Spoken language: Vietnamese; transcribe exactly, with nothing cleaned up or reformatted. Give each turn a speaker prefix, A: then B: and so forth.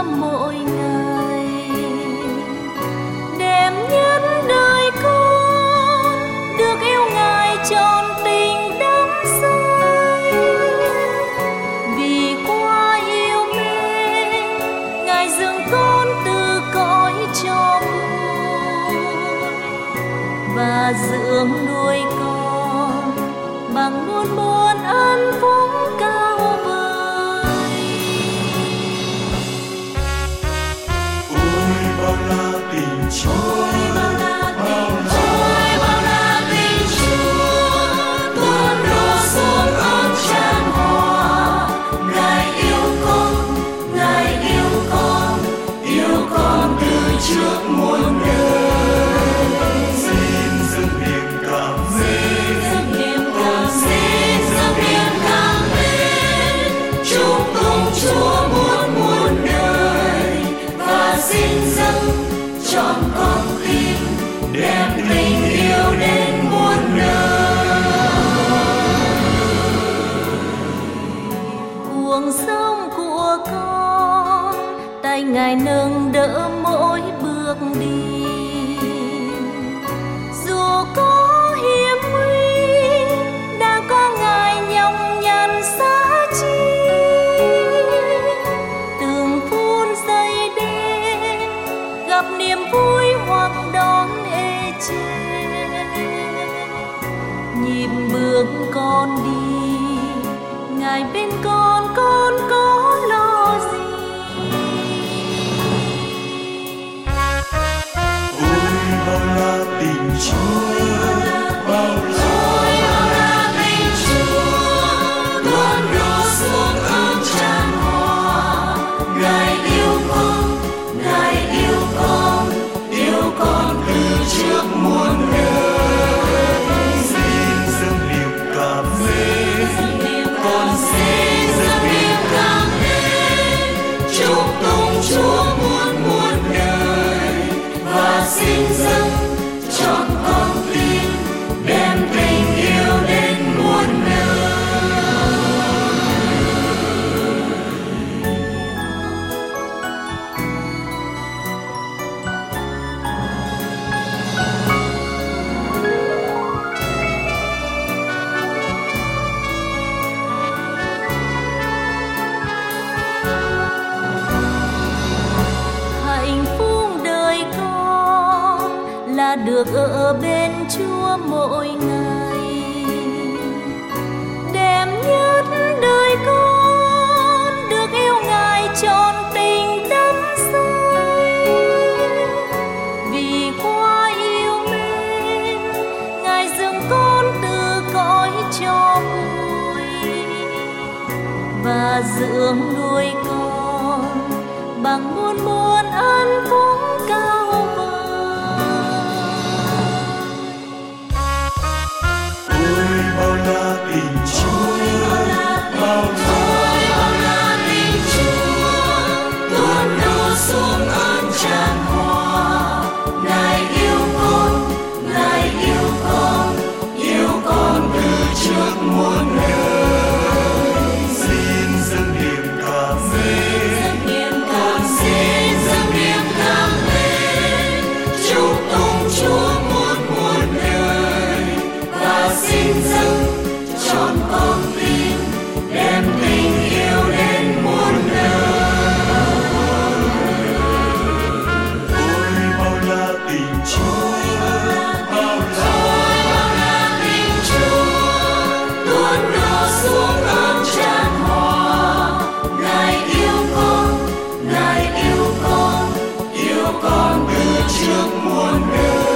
A: Chúa mỗi ngày. Đẹp nhất đời con được yêu Ngài trọn tình đắm say. Vì quá yêu mến Ngài dâng con từ cõi cho muôn và dưỡng nuôi con bằng muôn muôn ân phúc cao vời.
B: Ôi bao la tình Chúa,
A: Bao la tình
B: ôi bao la tình Chúa, tuôn đổ xuống ơn tràn hòa. Ngài yêu con, Ngài yêu con, yêu con từ trước muôn đời. Xin dâng niềm cảm mến,
A: dâng niềm cảm
B: xin dâng niềm cảm mến, chúc tụng Chúa muôn muôn đời và xin dâng trọn con tim đem tình yêu đến muôn nơi.
A: cuộc sống của con, tay Ngài nâng đỡ mỗi bước đi. Dù có hiểm nguy, đã có Ngài nhọc nhằn xa chi. Từng phút giây đến, gặp niềm vui hoặc đón ê chê. Nhịp bước con đi, Ngài bên con, con có lo gì.
B: Ôi bao la tình Chúa, bao la tình Chúa, tuôn đổ xuống ơn tràn hòa. Ngài yêu con, Ngài yêu con, yêu con từ trước muôn đời. Xin dâng niềm cảm mến, con xin dâng niềm cảm mến, chúc tụng Chúa muôn muôn đời và xin dâng trọn con tim đem tình yêu đến muôn nơi.
A: Hạnh phúc đời con là được ở bên Chúa mỗi ngày. Đẹp nhất đời con được yêu Ngài trọn tình đắm say. Vì quá yêu mến Ngài dâng con từ cõi cho vui và dưỡng nuôi con bằng muôn muôn ân phúc cao vời.
B: Ôi bao la tình Chúa, bao la tình Chúa, tuôn đổ xuống ơn tràn hòa. Ngài yêu con, Ngài yêu con, yêu con từ trước muôn đời. Xin dâng niềm cảm mến, xin dâng niềm cảm mến, chúc tụng Chúa muôn muôn đời và xin dâng trọn con tim đem tình yêu đến muôn nơi. Ôi bao la tình Chúa, bao la tình Chúa, tuôn đổ xuống ơn tràn hòa. Ngài yêu con, Ngài yêu con, yêu con từ trước muôn đời.